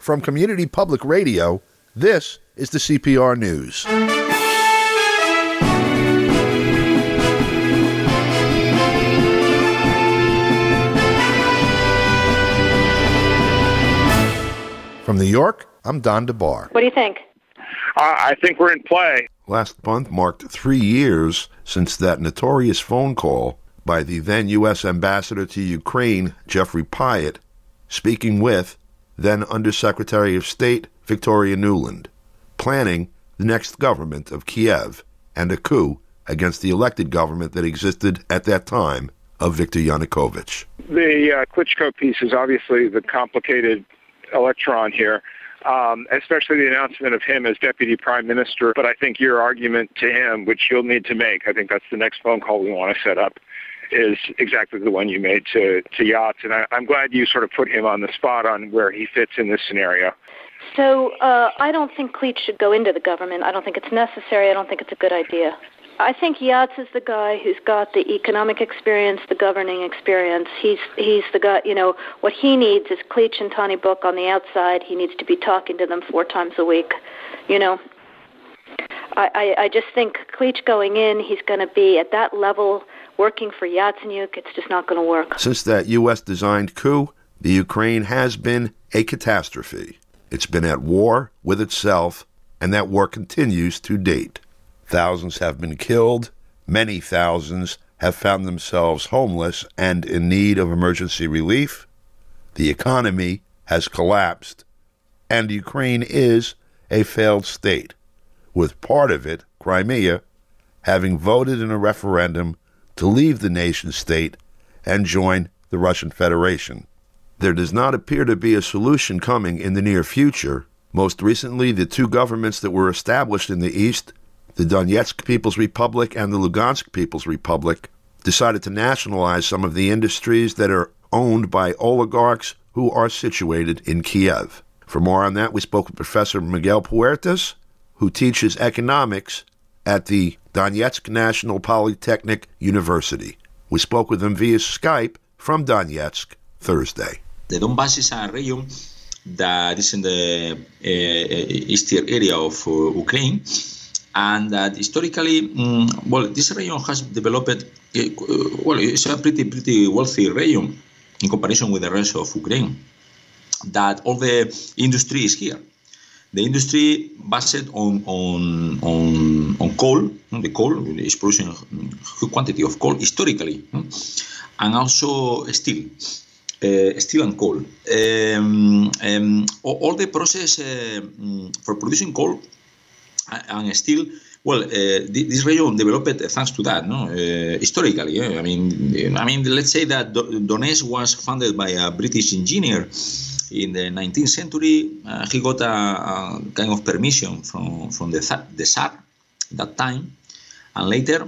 From Community Public Radio, this is the CPR News. From New York, I'm Don DeBar. What do you think? I think we're in play. Last month marked 3 years since that notorious phone call by the then U.S. Ambassador to Ukraine, Jeffrey Pyatt, speaking with then Undersecretary of State Victoria Nuland, planning the next government of Kiev and a coup against the elected government that existed at that time of Viktor Yanukovych. The Klitschko piece is obviously the complicated electron here, especially the announcement of him as Deputy Prime Minister. But I think your argument to him, which you'll need to make, I think that's the next phone call we want to set up, is exactly the one you made to Yats. And I'm glad you sort of put him on the spot on where he fits in this scenario. So I don't think Klitsch should go into the government. I don't think it's necessary. I don't think it's a good idea. I think Yats is the guy who's got the economic experience, the governing experience. He's the guy, what he needs is Klitsch and Tony Book on the outside. He needs to be talking to them 4 times a week, I just think Klitsch going in, he's going to be at that level working for Yatsenyuk. It's just not going to work. Since that U.S.-designed coup, the Ukraine has been a catastrophe. It's been at war with itself, and that war continues to date. Thousands have been killed. Many thousands have found themselves homeless and in need of emergency relief. The economy has collapsed, and Ukraine is a failed state, with part of it, Crimea, having voted in a referendum to leave the nation-state and join the Russian Federation. There does not appear to be a solution coming in the near future. Most recently, the 2 governments that were established in the east, the Donetsk People's Republic and the Lugansk People's Republic, decided to nationalize some of the industries that are owned by oligarchs who are situated in Kiev. For more on that, we spoke with Professor Miguel Puertas, who teaches economics at the Donetsk National Polytechnic University. We spoke with him via Skype from Donetsk Thursday. The Donbass is a region that is in the eastern area of Ukraine, and that historically, this region has developed, it's a pretty wealthy region in comparison with the rest of Ukraine, that all the industry is here. The industry based on coal, the coal is producing a huge quantity of coal historically, and also steel and coal. All the process for producing coal and steel, this region developed thanks to that, historically. I mean, let's say that Donetsk was founded by a British engineer in the 19th century. He got a kind of permission from the Tsar at that time, and later,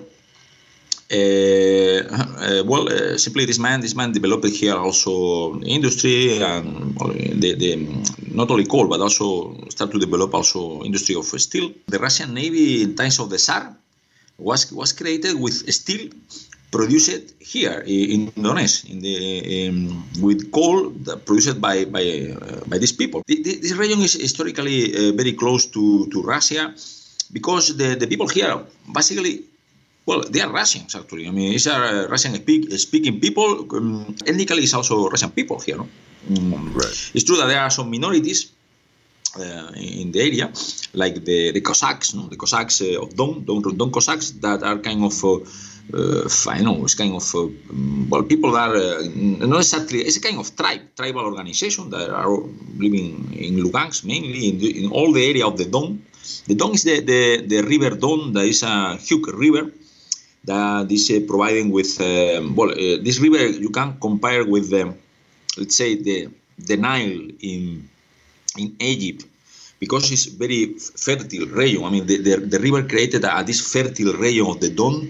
simply this man developed here also industry and not only coal, but also start to develop also industry of steel. The Russian Navy in times of the Tsar was created with steel produced here in Donetsk, with coal produced by these people. This region is historically very close to Russia, because the people here basically, they are Russians actually. I mean, it's a Russian-speaking people. Ethnically, it's also Russian people here. No? Right. It's true that there are some minorities in the area, like the Cossacks, the Cossacks of Don Cossacks, that are kind of, it's kind of, people that are not exactly, it's a kind of tribal organization that are living in Lugansk, mainly in all the area of the Don. The Don is the river Don, that is a huge river that is providing with, this river you can compare with let's say the Nile in Egypt, because it's very fertile region. I mean, the river created this fertile region of the Don.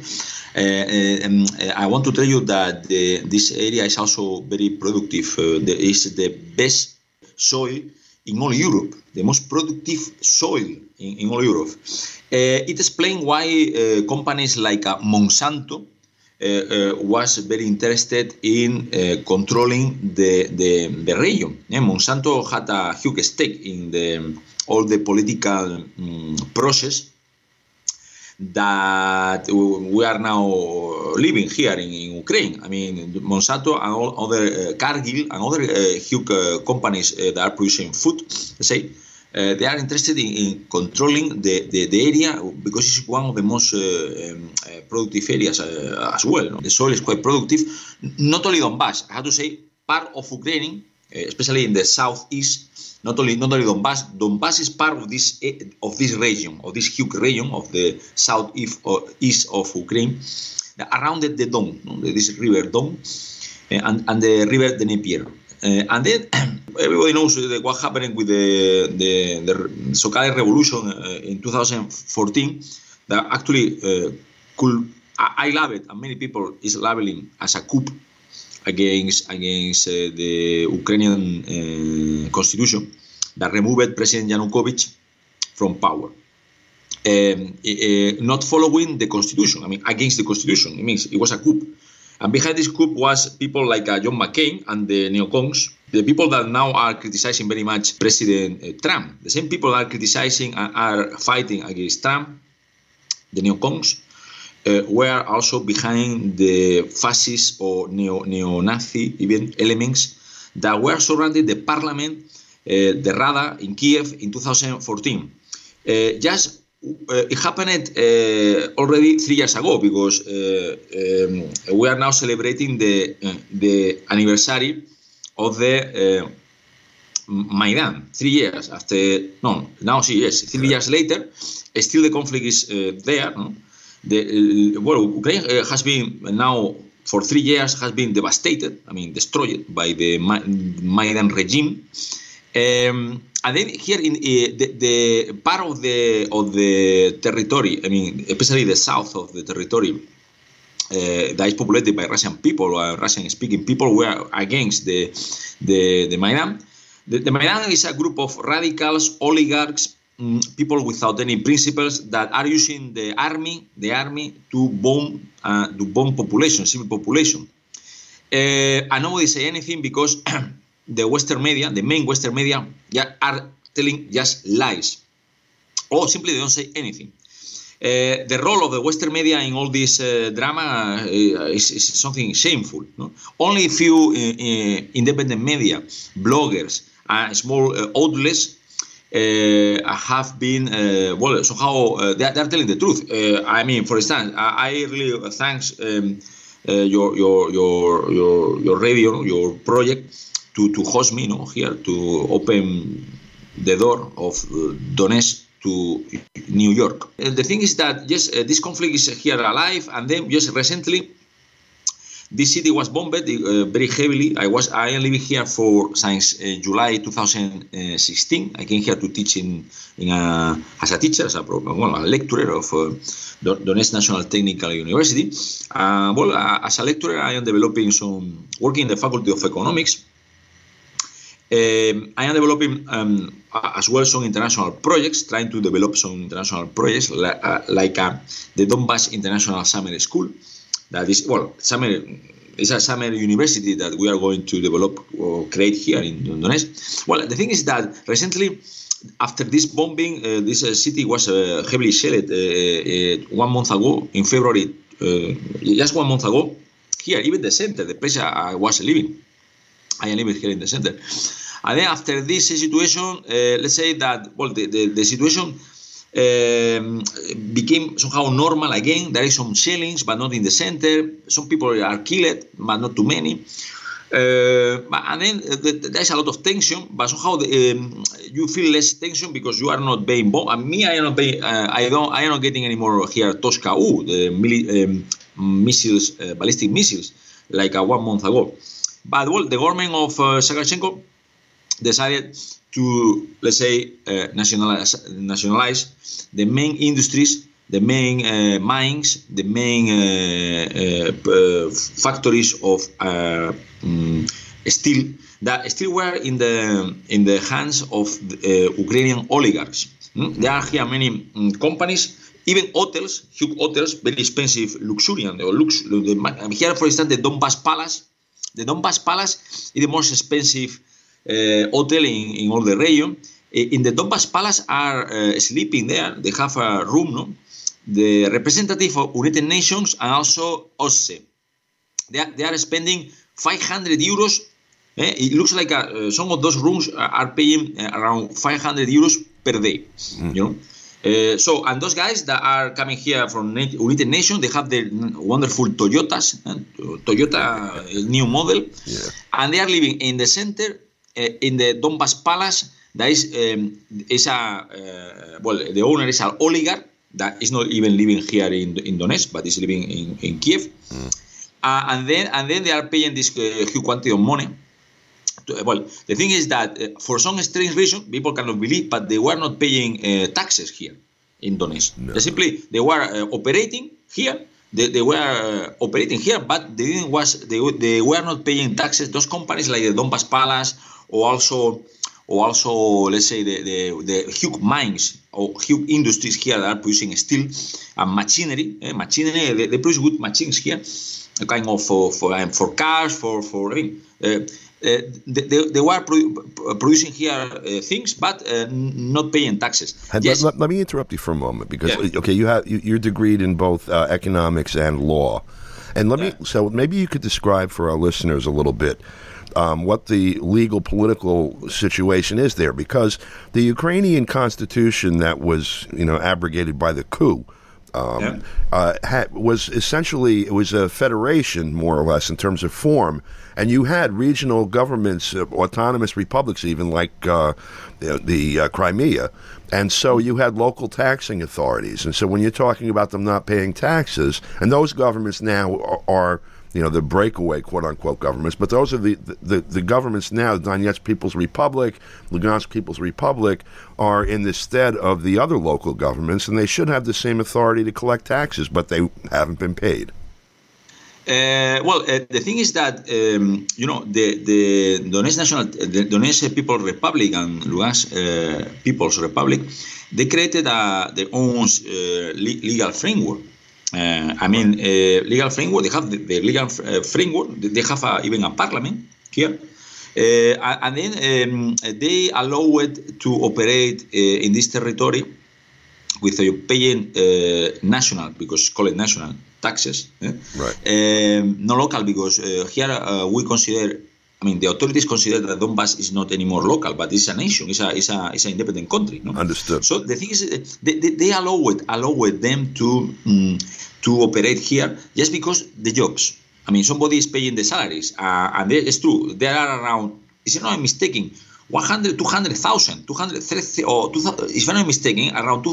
I want to tell you that this area is also very productive. It's the best soil in all Europe, the most productive soil in all Europe. It explains why companies like Monsanto was very interested in controlling the region. Yeah, Monsanto had a huge stake in all the political process that we are now living here in Ukraine. I mean, Monsanto and all other Cargill and other huge companies that are producing food, let's say, they are interested in controlling the area because it's one of the most productive areas as well. No? The soil is quite productive. Not only Donbass, I have to say, part of Ukraine, especially in the southeast. Not only Donbass. Donbass is part of this region, of this huge region of the southeast or east of Ukraine, around the Don, this river Don, and the river Dnieper. And then everybody knows what happened with the Sokolai revolution in 2014. That actually I love it, and many people is labeling as a coup against the Ukrainian constitution that removed President Yanukovych from power. Not following the constitution, I mean, against the constitution. It means it was a coup. And behind this coup was people like John McCain and the neocons, the people that now are criticizing very much President Trump. The same people that are criticizing and are fighting against Trump, the neocons, were also behind the fascist or neo-Nazi even elements that were surrounding the parliament, the Rada in Kiev in 2014. It happened already 3 years ago because we are now celebrating the anniversary of the Maidan. 3 years after, no, now 3 years. 3 years later, still the conflict is there. No? Ukraine has been now for 3 years has been devastated. I mean, destroyed by the Maidan regime. And then here in the part of the territory, I mean, especially the south of the territory, that is populated by Russian people, Russian-speaking people, were against the Maidan. The Maidan is a group of radicals, oligarchs, people without any principles that are using the army to bomb population, civil population. And nobody say anything because the Western media, the main Western media, are telling just lies, or simply they don't say anything. The role of the Western media in all this drama is something shameful. No? Only a few independent media, bloggers, and small outlets have been somehow they are telling the truth. I mean, for instance, I really thanks your radio, your project, to host me, here to open the door of Donetsk to New York. The thing is that yes, this conflict is here alive, and then just recently, this city was bombed very heavily. I am living here since July 2016. I came here to teach as a teacher, as a lecturer of Donetsk National Technical University. As a lecturer, I am developing working in the Faculty of Economics. I am developing as well some international projects, trying to develop some international projects like the Donbass International Summer School. That is, it's a summer university that we are going to develop or create here in Donetsk. Well, the thing is that recently, after this bombing, this city was heavily shelled 1 month ago, in February, just 1 month ago, here, even the center, the place I was living. I am living here in the center. And then after this situation, let's say that, the situation became somehow normal again. There is some shellings, but not in the center. Some people are killed, but not too many. And then there is a lot of tension, but somehow you feel less tension because you are not being bombed. And me, I am not being, I am not getting any more here Toska-U, the missiles, ballistic missiles, like 1 month ago. But the government of Saakashvenko decided to, let's say, nationalize the main industries, the main mines, the main factories of steel that still were in the hands of Ukrainian oligarchs. There are here many companies, even hotels, huge hotels, very expensive, luxuriant. Here, for instance, the Donbass Palace. The Donbass Palace is the most expensive hotel in all the region. In the Donbass Palace are sleeping there. They have a room, no? The representative of United Nations and also OSCE. They are spending 500 euros. It looks like some of those rooms are paying around 500 euros per day. You know. And those guys that are coming here from United Nations, they have the wonderful Toyotas, Toyota new model, and they are living in the center, in the Donbass Palace. That is the owner is an oligarch that is not even living here in Donetsk, but is living in Kiev, and then they are paying this huge quantity of money. Well, the thing is that for some strange reason, people cannot believe, but they were not paying taxes here in Donetsk. No. They were operating here. They were operating here, but they were not paying taxes. Those companies like the Donbass Palace, or also let's say the huge mines or huge industries here that are producing steel and machinery. They produce good machines here, a kind of for cars, they were producing here things, but not paying taxes. Yes. Let me interrupt you for a moment, because you're degreed in both economics and law, and so maybe you could describe for our listeners a little bit what the legal political situation is there, because the Ukrainian constitution that was abrogated by the coup was essentially, it was a federation more or less in terms of form. And you had regional governments, autonomous republics even, like the Crimea. And so you had local taxing authorities. And so when you're talking about them not paying taxes, and those governments now are the breakaway, quote-unquote, governments, but those are the governments now, the Donetsk People's Republic, Lugansk People's Republic, are in the stead of the other local governments, and they should have the same authority to collect taxes, but they haven't been paid. The thing is that the Donetsk People's Republic and Lugansk People's Republic, they created their own legal framework. Legal framework. They have the legal framework. They have even a parliament here, and then they allow it to operate in this territory with paying national, because call it national taxes, right? No local, because here we consider. The authorities consider that Donbass is not anymore local, but it's a nation. It's an independent country. No? Understood. So the thing is, they allow them to operate here just because the jobs. Somebody is paying the salaries, and it's true. There are around, if I'm not mistaken, 200,000, 230, or 2,000, if I'm not mistaken, around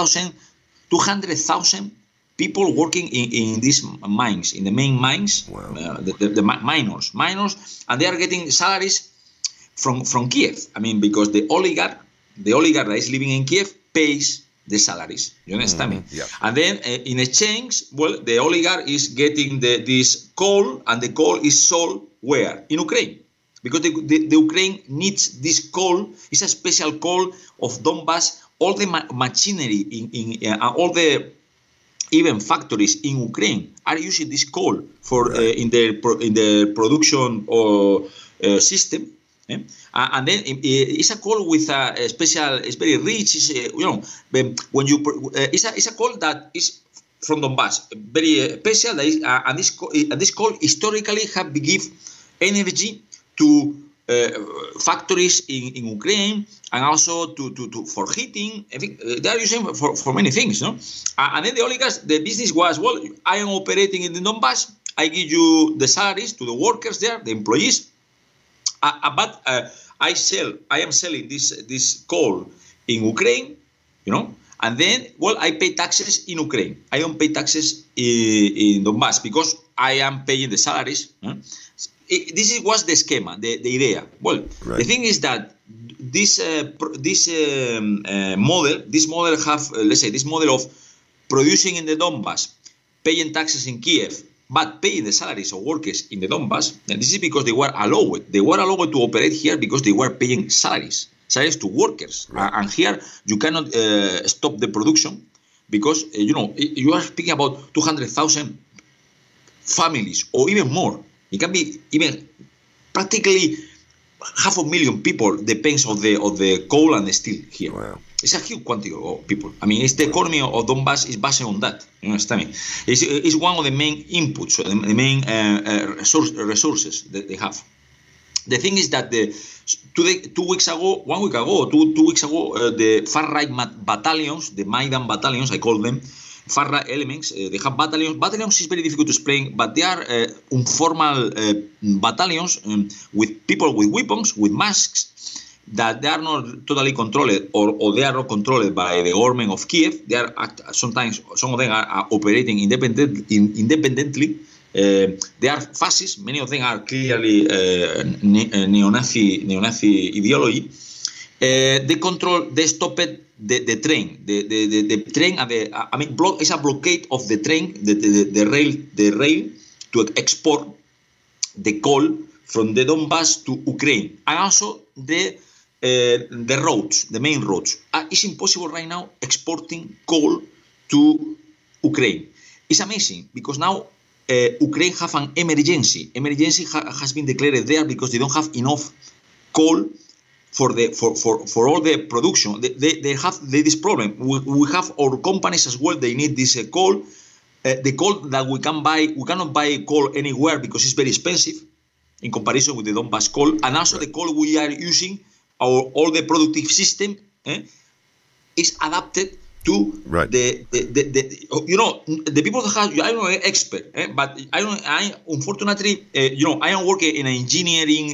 200,000 people working in these mines, in the main mines. Wow. The miners, and they are getting salaries from Kiev. Because the oligarch that is living in Kiev pays the salaries. You understand me? Yeah. And then in exchange, the oligarch is getting this coal, and the coal is sold where? In Ukraine. Because the Ukraine needs this coal. It's a special coal of Donbass. All the machinery in all the even factories in Ukraine are using this coal for in their production system. And then it's a coal with a special. It's very rich. When you it's a coal that is from Donbass, very special. And this coal historically have give energy to factories in Ukraine, and also to for heating. I think they are using for many things, no? And then the oligarchs, the business was, I am operating in the Donbass. I give you the salaries to the workers there, the employees. But I am selling this coal in Ukraine, and then I pay taxes in Ukraine. I don't pay taxes in Donbass because I am paying the salaries. This was the schema, the idea. Right. The thing is that this model have, let's say, this model of producing in the Donbass, paying taxes in Kiev, but paying the salaries of workers in the Donbass. And this is because they were allowed. They were allowed to operate here because they were paying salaries. salaries to workers. Right. And here you cannot stop the production because, you are speaking about 200,000 families or even more. It can be even practically 500,000 people depends on the coal and the steel here. Wow. It's a huge quantity of people. I mean, it's the economy of Donbass is based on that. You understand me? It's one of the main inputs, the main resources that they have. The thing is that 2 weeks ago, the far-right battalions, the Maidan battalions, I call them, far-right elements, they have battalions. Battalions is very difficult to explain, but they are informal battalions with people with weapons, with masks, that they are not totally controlled or they are not controlled by the government of Kiev. They are sometimes, some of them are operating independently. They are fascists. Many of them are clearly neo-Nazi ideology. They stopped the train. The train, it's a blockade of the train, the rail to export the coal from the Donbass to Ukraine, and also the roads, the main roads. It's impossible right now exporting coal to Ukraine. It's amazing because now Ukraine have an emergency. Emergency has been declared there because they don't have enough coal for all the production. They have this problem. We have our companies as well. They need this coal. The coal that we cannot buy coal anywhere because it's very expensive in comparison with the Donbass coal, and also the coal we are using. All the productive system is adapted to the people that have. I'm not an expert, but I unfortunately I am working in an engineering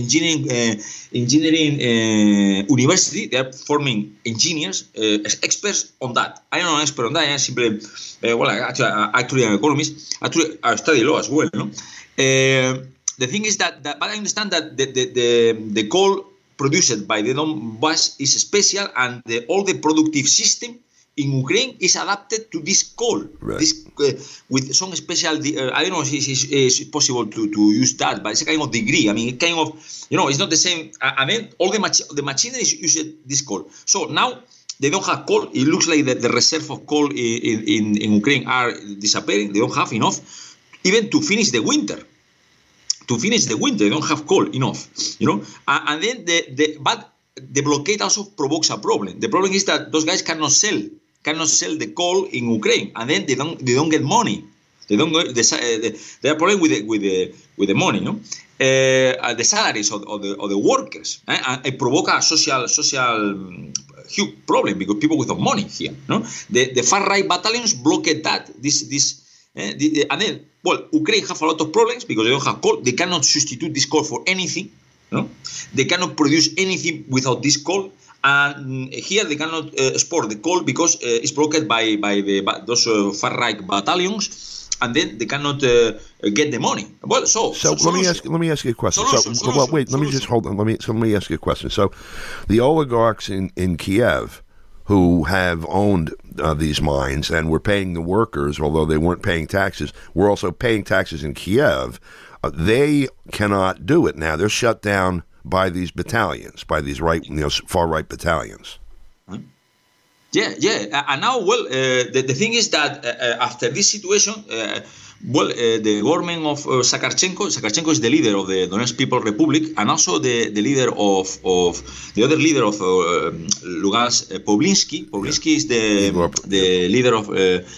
university. They are forming engineers, experts on that. I am not an expert on that. I am simply actually an economist. Actually, I study law as well. No, the thing is that but I understand that the coal produced by the Donbass is special, and all the productive system in Ukraine is adapted to this coal. Right. This with some special. I don't know if it's possible to use that, but it's a kind of degree. I mean, kind of, it's not the same. I mean, all the machinery use this coal. So now they don't have coal. It looks like the reserve of coal in Ukraine are disappearing. They don't have enough even to finish the winter. They don't have coal enough, and then but the blockade also provokes a problem. The problem is that those guys cannot sell the coal in Ukraine, and then they don't get money. They don't get they are problem with the money, the salaries of the workers, and it provoke a social huge problem because people without money here, the far right battalions blockade that and then. Well, Ukraine have a lot of problems because they don't have coal. They cannot substitute this coal for anything. They cannot produce anything without this coal. And here they cannot export the coal because it's blocked by those far-right battalions, and then they cannot get the money. Well, so let me ask you a question. Let me just hold on. Let me ask you a question. So, the oligarchs in Kiev, who have owned these mines and were paying the workers, although they weren't paying taxes, were also paying taxes in Kiev. They cannot do it now. They're shut down by these battalions, by these far-right battalions. Yeah. And now, the thing is that after this situation, the government of Sakarchenko is the leader of the Donetsk People's Republic, and also the leader of the other leader of Lugansk, Poblinsky. Poblinsky is the leader of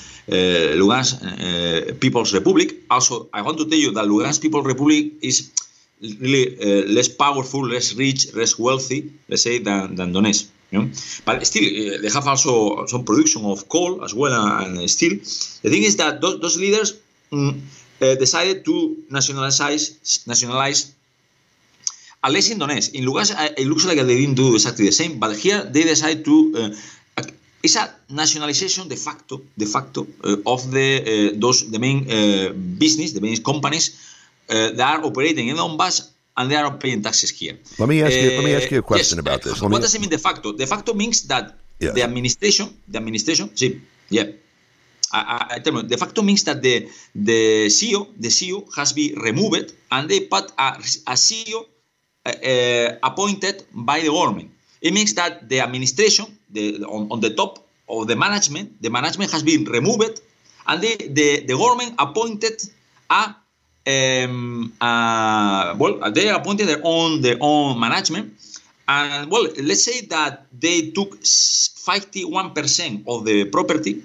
Lugansk People's Republic. Also, I want to tell you that Lugansk People's Republic is really less powerful, less rich, less wealthy, let's say, than Donetsk. But still, they have also some production of coal as well and steel. The thing is that those leaders decided to nationalize, at least in Donetsk. In Lugansk, it looks like they didn't do exactly the same, but here they decided to. It's a nationalization de facto of the main business, the main companies that are operating in Donbass, and they are paying taxes here. Let me ask you a question about this. What does it mean de facto? De facto means that the administration. See, yeah. I tell you, de facto means that the CEO has been removed, and they put a CEO appointed by the government. it means that the administration, on the top of the management has been removed, and the government appointed they appointed their own management. And well, let's say that they took 51% of the property,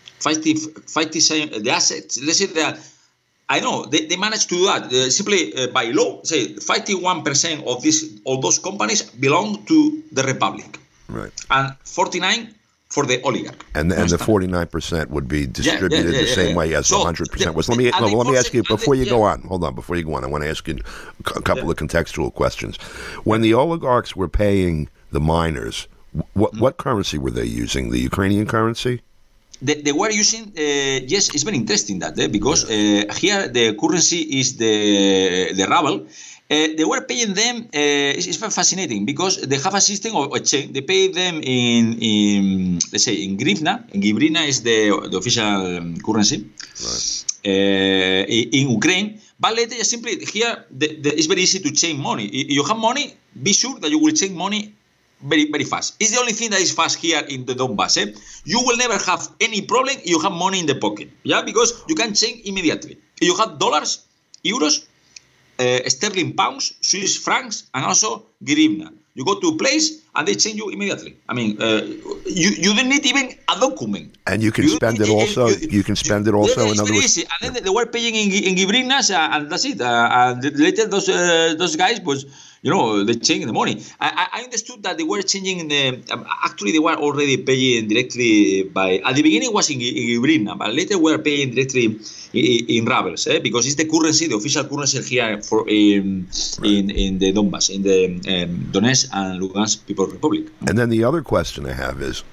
50% the assets. Let's say that I know they managed to do that simply by law. Say 51% of all those companies belong to the Republic, right? And 49% for the oligarch. And the 49% would be distributed the same way as the 100% was. Let me ask you before you go on. Hold on, before you go on, I want to ask you a couple of contextual questions. When the oligarchs were paying the miners, what currency were they using? The Ukrainian currency? They were using, yes, it's very interesting that, because here the currency is the ruble. They were paying them, it's very fascinating, because they have a system of exchange. They pay them in let's say, in hryvnia. Hryvnia is the official currency, right. In Ukraine. But later, simply, here, it's very easy to change money. If you have money, be sure that you will change money very, very fast. It's the only thing that is fast here in the Donbass. You will never have any problem if you have money in the pocket, because you can change immediately. If you have dollars, euros, sterling pounds, Swiss francs, and also hryvnia. You go to a place and they change you immediately. I mean, you don't need even a document. And you can spend it also. You can spend it also. In other words, and then they were paying in hryvnias, and that's it. And later those guys was, they changing the money. I understood that they were changing actually they were already paying directly at the beginning it was in hryvnia, but later we were paying directly in rubles, because it's the currency, the official currency here in the Donbass, in the Donetsk and Lugansk People's Republic. And then the other question I have is,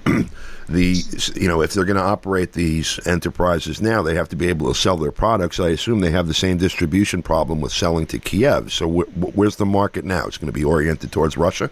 if they're going to operate these enterprises now, they have to be able to sell their products. I assume they have the same distribution problem with selling to Kiev. So where's the market now? It's going to be oriented towards Russia?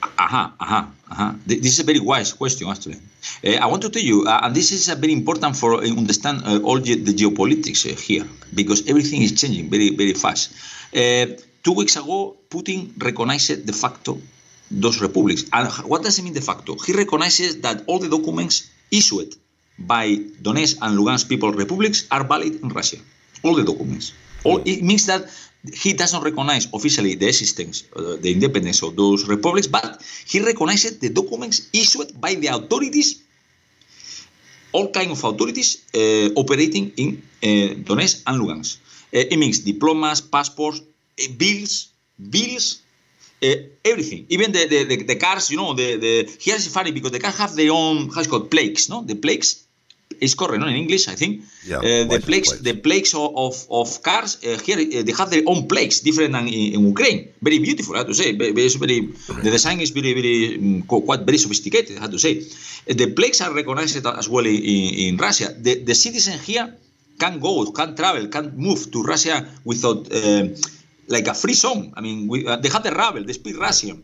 This is a very wise question, actually. I want to tell you, and this is very important for understand all the geopolitics here, because everything is changing very, very fast. 2 weeks ago, Putin recognized de facto those republics. And what does it mean de facto? He recognizes that all the documents issued by Donetsk and Lugansk People's Republics are valid in Russia. All the documents. It means that he doesn't recognize officially the existence, the independence of those republics, but he recognizes the documents issued by the authorities, all kinds of authorities operating in Donetsk and Lugansk. It means diplomas, passports, bills, everything. Even the cars, here is funny because the cars have their own, how it's called, plaques, no? The plaques is correct, no? In English, I think. Yeah, the plaques of cars, here they have their own plaques, different than in Ukraine. Very beautiful, I have to say. The design is quite very sophisticated, I have to say. The plaques are recognized as well in Russia. The citizen here can go, can travel, can move to Russia without like a free zone. I mean, they have the ruble, they speak Russian.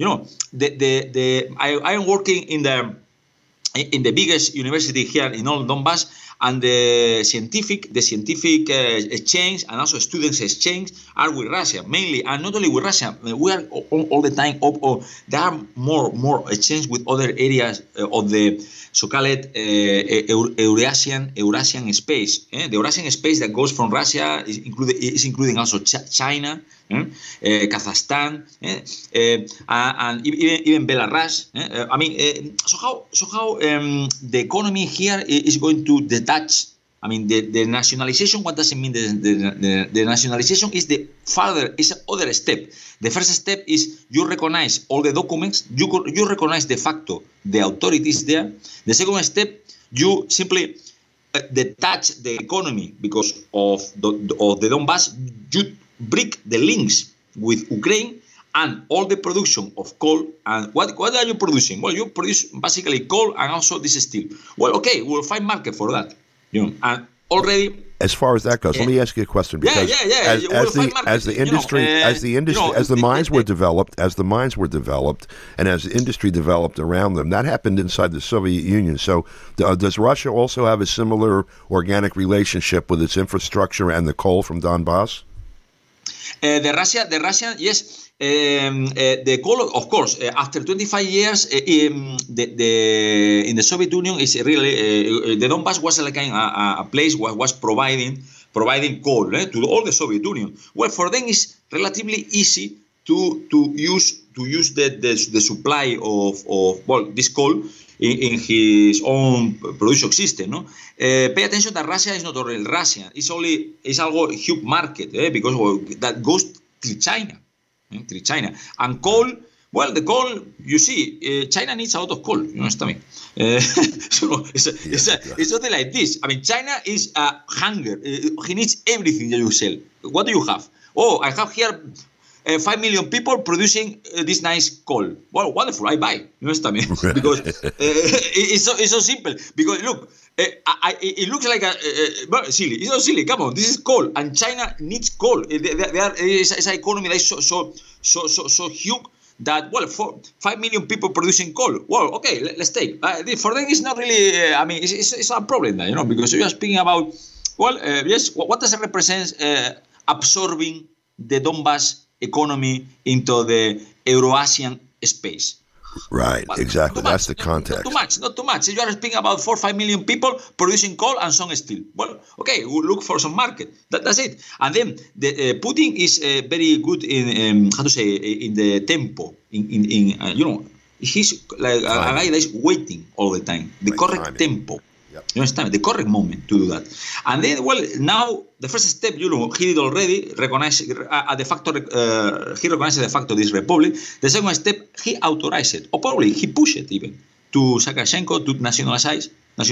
I am working in the biggest university here in all Donbass, and the scientific exchange and also students exchange are with Russia mainly, and not only with Russia. We are all the time there are more exchange with other areas of the so-called Eurasian space. The Eurasian space that goes from Russia is including also China, Kazakhstan, and even Belarus. So how the economy here is going to detach? I mean, the nationalization. What does it mean? The nationalization is other step. The first step is you recognize all the documents. You recognize de facto the authorities there. The second step, you simply detach the economy because of the Donbass. You break the links with Ukraine and all the production of coal. And what are you producing? Well, you produce basically coal and also this steel. Well, okay, we'll find market for that. And already. As far as that goes, let me ask you a question. Because as the mines were developed, and as the industry developed around them, that happened inside the Soviet Union. So, does Russia also have a similar organic relationship with its infrastructure and the coal from Donbass? The Russian, yes. The coal, of course, after 25 years, in the Soviet Union is really the Donbass was like a place where was providing coal to all the Soviet Union. Well, for them it's relatively easy to use the supply of this coal in his own production system. No, pay attention that Russia is not only Russia; it's a huge market because that goes to China. Through China. And coal, well, the coal, you see, China needs a lot of coal, you understand me? So it's something like this. I mean, China is hunger. He needs everything that you sell. What do you have? Oh, I have here 5 million people producing this nice coal. Well, wonderful, I buy. You understand me? Because it's so simple. Because look, it looks like silly. It's not silly. Come on, this is coal, and China needs coal. It's an economy that is so huge that 5 million people producing coal. Well, okay, let's take. For them, it's not really. It's a problem there, because you are speaking about. Well, yes. What does it represent? Absorbing the Donbass economy into the Eurasian space. Right, but exactly. That's the context. Not too much. You are speaking about 4 or 5 million people producing coal and some steel. Well, okay, we'll look for some market. That's it. And then Putin is very good in in the tempo. He's like a guy that is waiting all the time. The correct tempo. You understand? The correct moment to do that. And then, now the first step, he did already recognize he recognized the fact of this republic. The second step, he authorized it, or probably he pushed it even to Saakashchenko to nationalize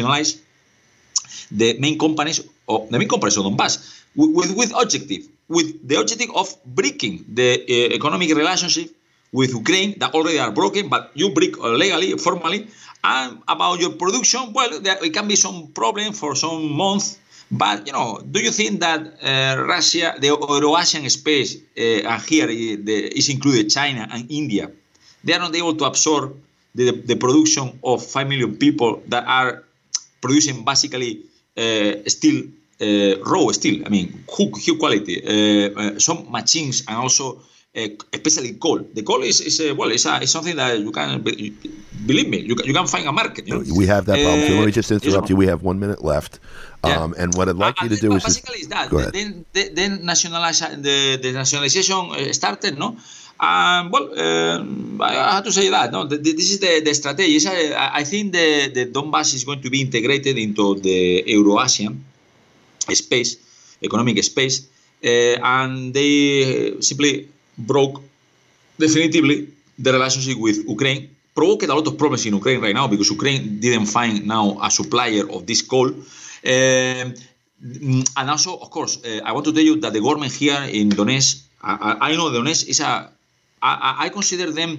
the main companies of Donbass with the objective of breaking the economic relationship with Ukraine that already are broken, but you break legally, formally. And about your production, there can be some problem for some months. But, do you think that Russia, the Eurasian space, and here is included China and India, they are not able to absorb the production of 5 million people that are producing basically steel, raw steel, huge quality, some machines and also especially coal. The coal is something that you can believe me. You can find a market. We have that problem. So let me just interrupt you. We have 1 minute left, and what I'd like you to do is basically is that. Go ahead. Then the nationalization started. No, I have to say that. No, this is the strategy. I think the Donbass is going to be integrated into the Eurasian space, economic space, and they simply broke definitively the relationship with Ukraine, provoked a lot of problems in Ukraine right now because Ukraine didn't find now a supplier of this coal. And also, of course, I want to tell you that the government here in Donetsk, I know Donetsk is I consider them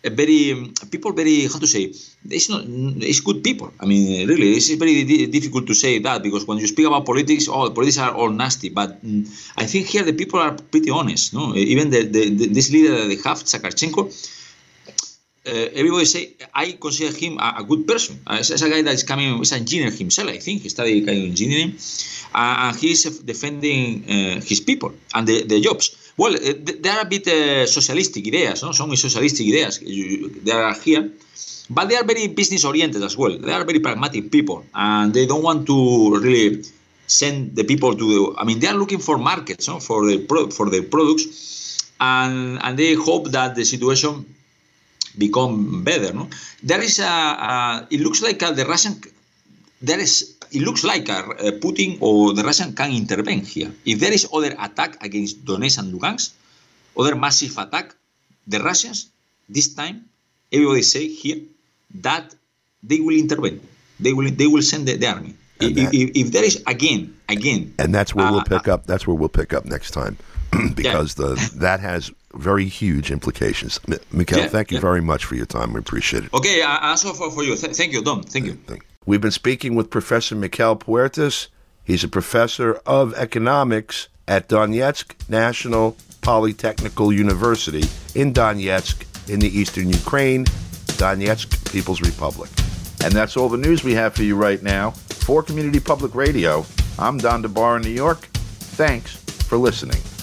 it's good people. Really, it's very difficult to say that because when you speak about politics, politics are all nasty. But I think here the people are pretty honest. No, even this leader that they have, Saakashchenko, everybody say I consider him a good person. As a guy that is coming, is an engineer himself. I think he studied kind of engineering, and he is defending his people and the jobs. Well, there are a bit socialistic ideas, no? Some socialistic ideas they are here, but they are very business oriented as well. They are very pragmatic people, and they don't want to really send the people to. They are looking for markets, no? for their products, and they hope that the situation become better. No, there is it looks like the Russian. It looks like Putin or the Russian can intervene here. If there is other attack against Donetsk and Lugansk, other massive attack, the Russians, this time, everybody say here that they will intervene. They will send the army. If there is again, and that's where we'll pick up. That's where we'll pick up next time, because that has very huge implications. Mikhail, thank you very much for your time. We appreciate it. Okay, also for you. Thank you, Don. Thank you. We've been speaking with Professor Mikhail Puertas. He's a professor of economics at Donetsk National Polytechnical University in Donetsk in the eastern Ukraine, Donetsk People's Republic. And that's all the news we have for you right now. For Community Public Radio, I'm Don DeBar in New York. Thanks for listening.